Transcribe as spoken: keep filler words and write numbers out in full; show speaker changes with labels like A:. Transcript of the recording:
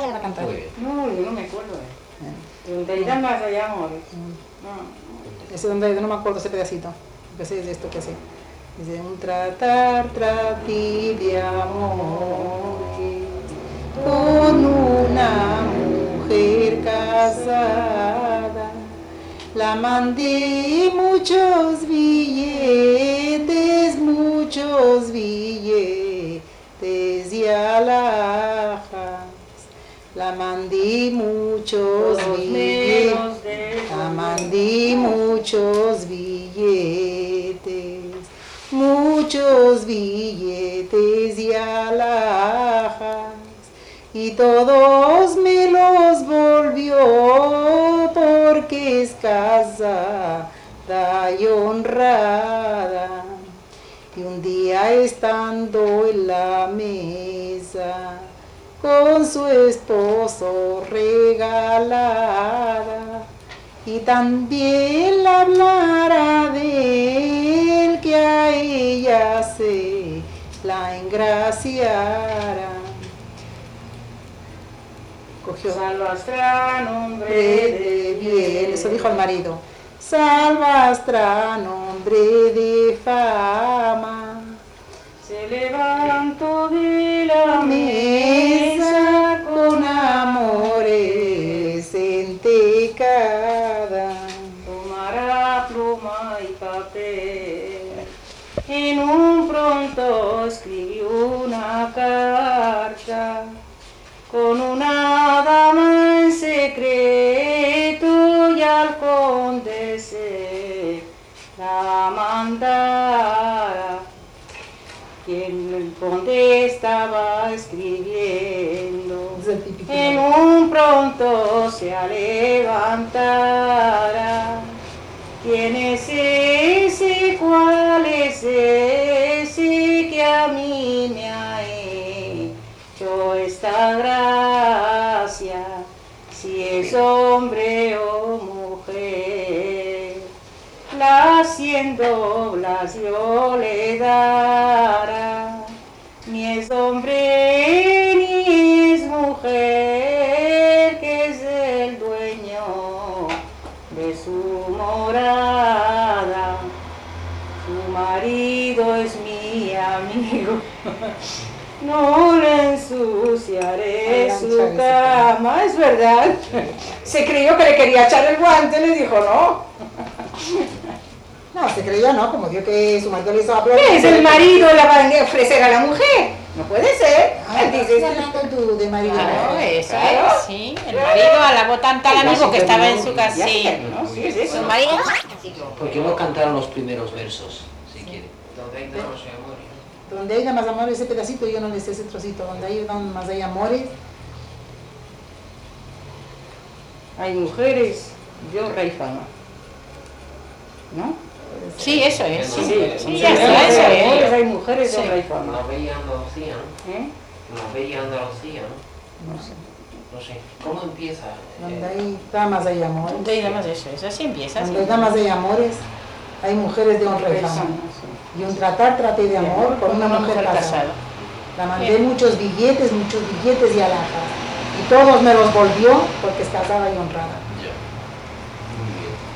A: van a cantar.
B: Muy bien.
C: No, yo no me acuerdo.
A: Eh.
C: Donde irán más allá, amores.
A: Mm.
C: No.
A: Ese donde no me acuerdo ese pedacito. Ese es esto que sé. Dice un tratar, trati de amor con una mujer casada. La mandé muchos billetes, muchos billetes y alhajas. La mandé muchos billetes, la mandé muchos billetes, muchos billetes y alhajas. Y todos me los volvió porque es casada y honrada. Y un día estando en la mesa con su esposo regalada, y también la hablara de él, que a ella se la engraciara. Cogió
C: Salvastra nombre
A: de bien, eso dijo al marido. Salvastra nombre de fama.
C: Se levantó de la
A: Mesa con amores entecada.
C: tomará pluma y papel. En un pronto escribió una carta con una dama en secreto, y al conde se la mandara. Quien el conde estaba escribiendo, en un pronto se levantara. ¿Quién es ese? ¿Cuál es ese que a mí me ha hecho esta gracia? Si es hombre o mujer, las cien doblas yo le dará. Ni es hombre ni es mujer, que es el dueño de su morada. Su marido es mi amigo, no le ensuciaré su cama. Es verdad, se creyó que le quería echar el guante, le dijo no.
A: No, se creyó, ¿no? Como vio que su marido le hizo hablar.
C: ¿Qué es el marido la va a ofrecer a la mujer? No puede ser.
A: Ah,
C: Él dice,
A: estás hablando tú de marido.
D: Claro,
A: ¿no?
D: eso
C: Claro.
D: es, sí. El marido alabó tanto al amigo que estaba en su casa.
C: Ya
D: Sí.
C: se terminó, sí, es eso.
D: Su marido.
B: ¿Por qué no cantaron los primeros versos, si quiere?
E: Donde hay damas y amores.
A: Donde hay más amores, ese pedacito, yo no le sé ese trocito. Donde hay más hay amores.
C: Hay mujeres de honra y fama, ¿no?
D: Sí, eso es. Sí, sí,
C: sí,
D: ya
C: hay
D: está,
C: mujeres,
D: eso
C: hay mujeres,
D: es.
C: hay mujeres de
D: Sí.
C: honra y fama.
E: La bella Andalucía, ¿no?
C: ¿Eh?
E: La bella Andalucía, ¿no?
A: No sé.
E: No sé. ¿Cómo empieza?
A: Donde
E: Eh,
A: hay damas hay amores.
D: Donde hay damas, eso es. Así empieza.
A: Donde
D: Sí.
A: hay damas hay amores, hay mujeres de honra y fama. Y un tratar traté de amor con una mujer casada. La mandé
D: Bien.
A: muchos billetes, muchos billetes y alhajas. Y todos me los volvió porque es casada y honrada.